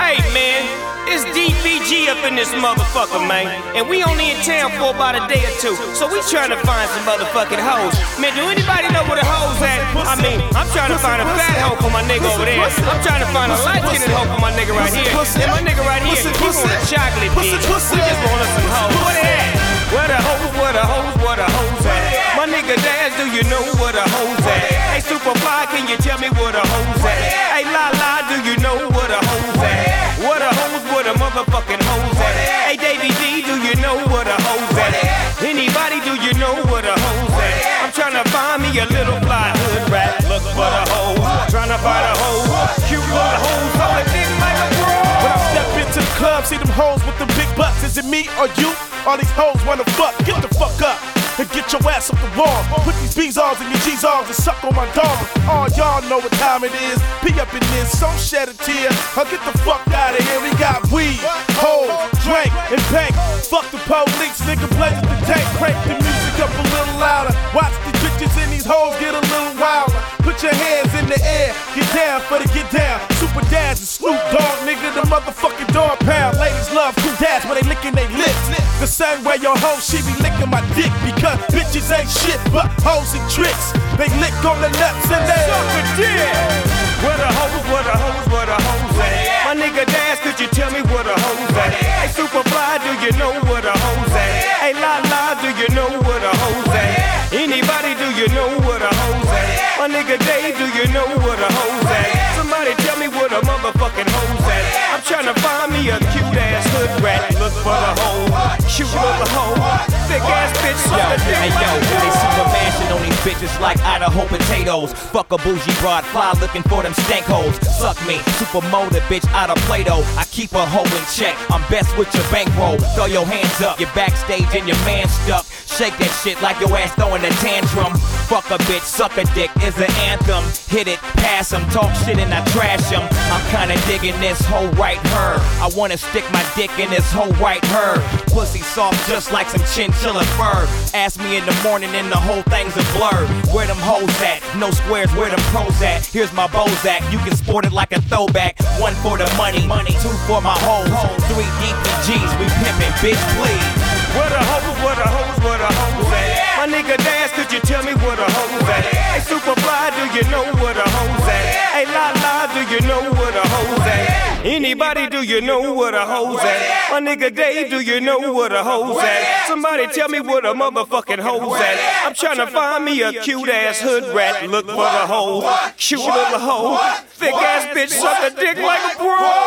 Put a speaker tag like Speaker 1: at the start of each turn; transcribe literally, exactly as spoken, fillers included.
Speaker 1: Hey man, it's D V G up in this motherfucker, man. And we only in town for about a day or two, so we trying to find some motherfucking hoes. Man, do anybody know where the hoes at? I mean, I'm trying to find a fat hoe for my nigga over there. I'm trying to find a light-skinned hoe for my nigga right here. And my nigga right here, he want a chocolate bitch. We just want us some hoes. Where they at? Where the hoes, where the hoes, where the hoes at? My nigga Daz, do you know where the hoes at? Hey Superfly, can you tell me where the hoes at? Hey La La, do you know where the hoes at? Where the hoes, where the motherfucking hoes at? Hey Davey D, do you know where the hoes at? Anybody, do you know where the hoes at? I'm trying to find me a little fly hood rat. Look for the hoes, trying to find a hoe. Cute little hoes, all the dick like a bro.
Speaker 2: When I step into the club, see them hoes with the big butts. Is it me or you? All these hoes wanna fuck, get the fuck up and get your ass up the wall. Put these B's-Alls in your G's-Alls and suck on my dog. All y'all know what time it is. P up in this, so shed a tear. Or get the fuck out of here. We got weed, hoes, drink, and bank. Fuck the police, nigga, pleasure the tank. Crank the music up a little louder. Watch these bitches and these hoes get a little wilder. Put your hands in the air, get down for the get down. Super Daz and Snoop Dogg, nigga, the motherfucking dog pound. Ladies love cool Daz when they licking they lips. The same way your hoe, she be licking my dick. Because bitches ain't shit but hoes and tricks. They lick on the nuts and they
Speaker 1: suck a dick. Where the hoes, where the hoes, where the hoes at? My nigga Daz, could you tell me where the hoes at? Hey Superfly, do you know where the hoes at? Hey La La, do you know where the hoes at? Anybody, do you know where the hoes at? My nigga Dave, do you know where the hoes at? Somebody tell me where the motherfucking hoes at. I'm trying to find me a cute ass hood rat. Look for the hoe, cute little hoe, thick ass bitch.
Speaker 3: Yo, hey yo, they see the mansion on these bitches like Idaho potatoes. Fuck a bougie broad, fly looking for them stank hoes. Suck me, super motor bitch out of Play-Doh. I keep a hoe in check, I'm best with your bankroll. Throw your hands up, you're backstage and your man stuck. Shake that shit like your ass throwing a tantrum. Fuck a bitch, suck a dick is the anthem. Hit it, pass 'em, talk shit and I trash 'em. I'm kinda digging this hoe right her. I wanna stick my dick in this hoe right her. Pussy soft just like some chinchilla fur. Ask me in the morning and the whole thing's a blur. Where them hoes at? No squares, where them pros at? Here's my Bozak, you can sport it like a throwback. One for the money, money. Two for my hoes, three D P Gs, we pimpin', bitch please.
Speaker 1: Where the hoes, where the hoes, where the hoes at? My nigga Daz, could you tell me where the hoes at? Hey Superfly, do you know where the hoes at? Hey La La, do you know where the hoes at? Anybody, do you know where the hoes at? My nigga Dave, do you know where the hoes at? Somebody tell me where the motherfucking hoes at. I'm trying to find me a cute ass hood rat. Look for the hoe, cute little hoe, thick ass bitch, suck a dick like a bro.